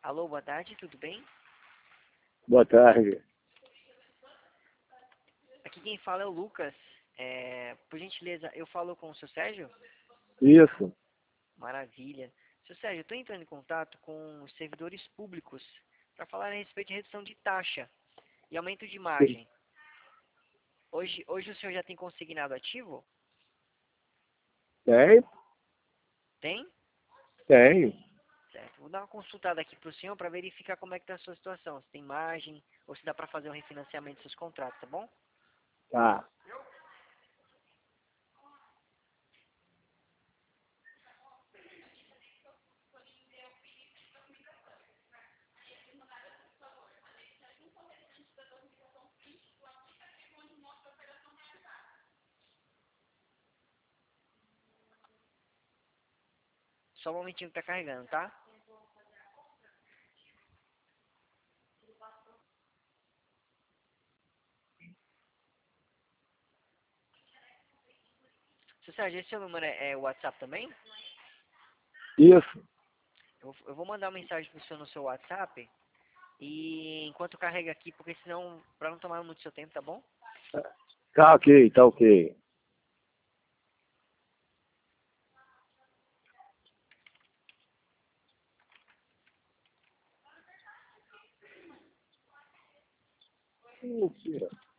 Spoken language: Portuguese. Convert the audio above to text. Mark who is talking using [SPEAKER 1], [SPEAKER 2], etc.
[SPEAKER 1] Alô, boa tarde, tudo bem?
[SPEAKER 2] Boa tarde.
[SPEAKER 1] Aqui quem fala é o Lucas. Por gentileza, eu falo com o seu Sérgio?
[SPEAKER 2] Isso.
[SPEAKER 1] Maravilha. Seu Sérgio, eu estou entrando em contato com os servidores públicos para falar a respeito de redução de taxa e aumento de margem. Hoje o senhor já tem consignado ativo?
[SPEAKER 2] Tem?
[SPEAKER 1] Tem?
[SPEAKER 2] Tem.
[SPEAKER 1] Certo. Vou dar uma consultada aqui para o senhor para verificar como é que está a sua situação. Se tem margem ou se dá para fazer um refinanciamento dos seus contratos, tá bom?
[SPEAKER 2] Tá.
[SPEAKER 1] Só um momentinho que tá carregando, tá? Seu Sérgio, esse seu número é o WhatsApp também?
[SPEAKER 2] Isso.
[SPEAKER 1] Eu vou mandar uma mensagem pro senhor no seu WhatsApp e enquanto carrega aqui, porque senão, para não tomar muito seu tempo, tá bom?
[SPEAKER 2] Tá ok, tá ok. Mentira.